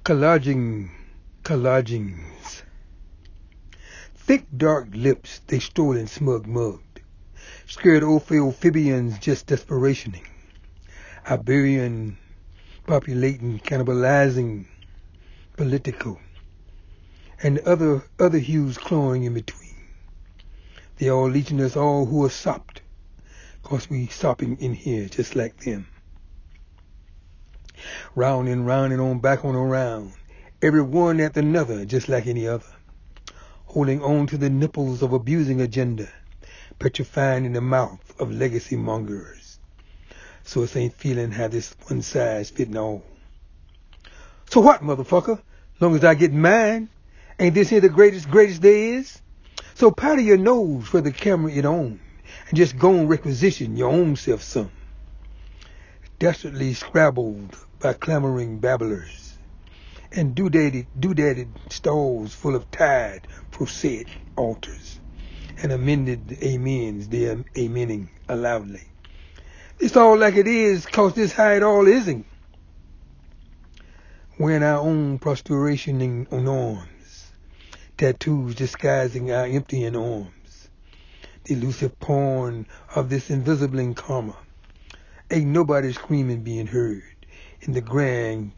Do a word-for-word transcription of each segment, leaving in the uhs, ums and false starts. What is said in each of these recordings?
Collaging, collagings. Thick dark lips they stole and smug mugged. Scared Ophiophibians just desperationing. Iberian populating, cannibalizing, political. And other other hues clawing in between. They all leeching us all who are sopped. Cause we sopping in here just like them. Round and round and on back on around. Every one after another just like any other. Holding on to the nipples of abusing agenda. Petrifying in the mouth of legacy mongers. So it ain't feeling how this one size fitting all. So what, motherfucker? Long as I get mine, ain't this here the greatest, greatest there is? So powder your nose for the camera it on, and just go and requisition your own self some. Desperately scrabbled by clamoring babblers, and doodadded, doodadded stalls full of tired, prosaic altars, and amended amens they're amening aloudly. It's all like it is, cause this how it all isn't. Wearing our own prostrationing norms, tattoos disguising our emptying arms, the elusive porn of this invisibling karma. Ain't nobody screaming being heard in the grand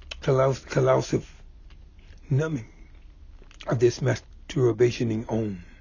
collosive numbing of this masturbationing om.